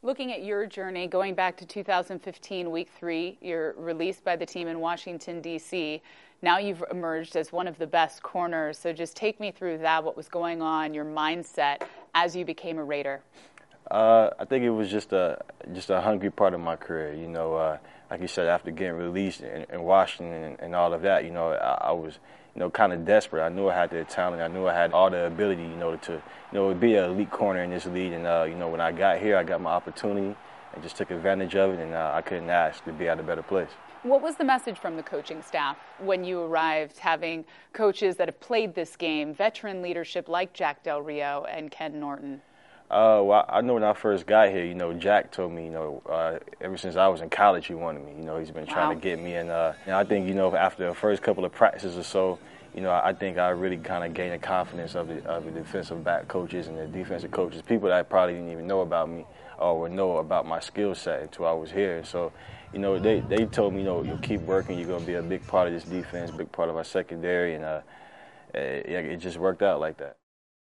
Looking at your journey, going back to 2015, week 3, you're released by the team in Washington, D.C. Now you've emerged as one of the best corners. So just take me through that, what was going on, your mindset as you became a Raider. I think it was just a hungry part of my career. Like you said, after getting released in Washington and all of that, I was, kind of desperate. I knew I had the talent. I knew I had all the ability, to be an elite corner in this league. And, when I got here, I got my opportunity and just took advantage of it. And I couldn't ask to be at a better place. What was the message from the coaching staff when you arrived, having coaches that have played this game, veteran leadership like Jack Del Rio and Ken Norton? Well, I know when I first got here, Jack told me, ever since I was in college, he wanted me. He's been trying to get me. And I think, after the first couple of practices or so, I think I really kind of gained the confidence of the defensive back coaches and the defensive coaches, people that probably didn't even know about me or would know about my skill set until I was here. And so, they told me, you'll keep working. You're going to be a big part of this defense, big part of our secondary. And it just worked out like that.